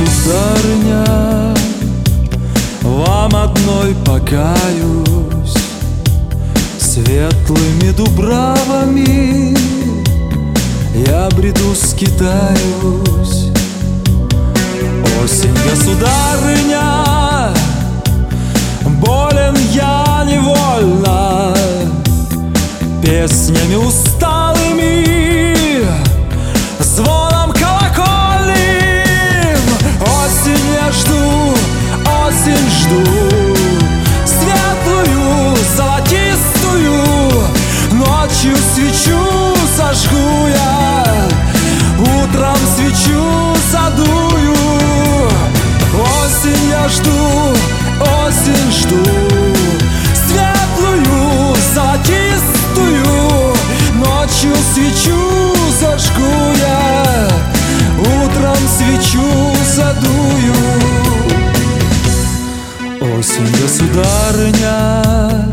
сударыня, вам одной покаюсь. Светлыми дубравами я бреду скитаюсь. Осень, государыня, болен я невольно, песнями усталыми, звоном колокольным. Осень я жду, осень жду, светлую, золотистую. Ночью свечу зажгу я, утром свечу задую. Осень я жду, осень жду, светлую, золотистую. Ночью свечу зажгу я, утром свечу задую. Осень, государыня,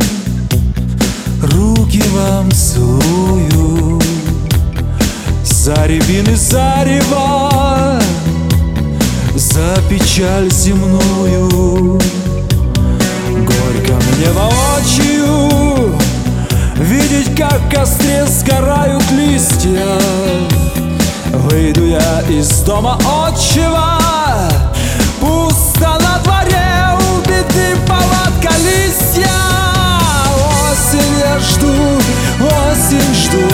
руки вам целую. За рябины зарева, за печаль земную. Горько мне воочию видеть, как в костре сгорают листья. Выйду я из дома отчего, пусто на дворе, убиты палатка листья. Осень я жду, осень жду,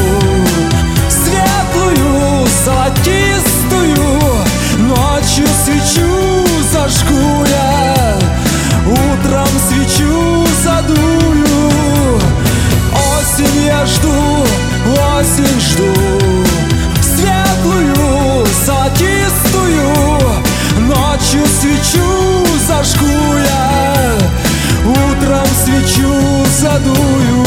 светлую, золотистую. Ночью свечу зажгу я, утром свечу задую. Осень я жду, осень жду, светлую, золотистую. Ночью свечу зажгу я, утром свечу задую.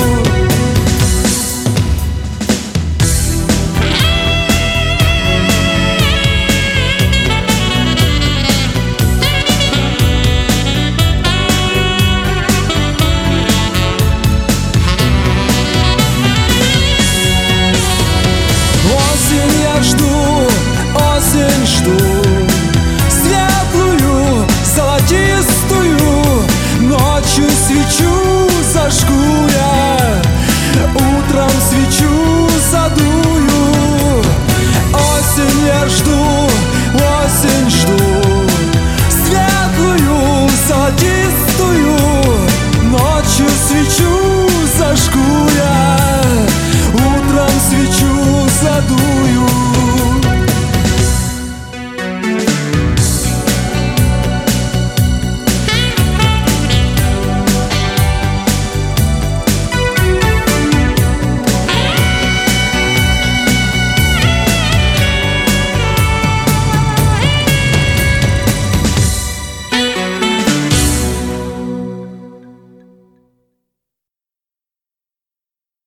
Осень я жду, осень жду, светлую, золотистую. Ночью свечу зажгу я, утром свечу задую. Осень я жду, осень жду, светлую, золотистую. Ночью свечу зажгу я, утром свечу задую.